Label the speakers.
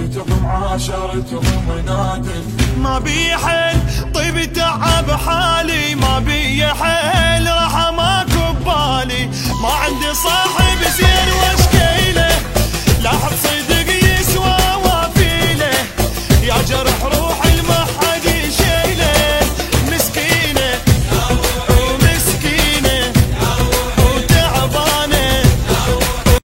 Speaker 1: عشرتهم عاشرتهم نادم.
Speaker 2: ما بي حيل طيب تعب حالي، ما بي حيل راح ماكو ببالي، ما عندي صاحب زين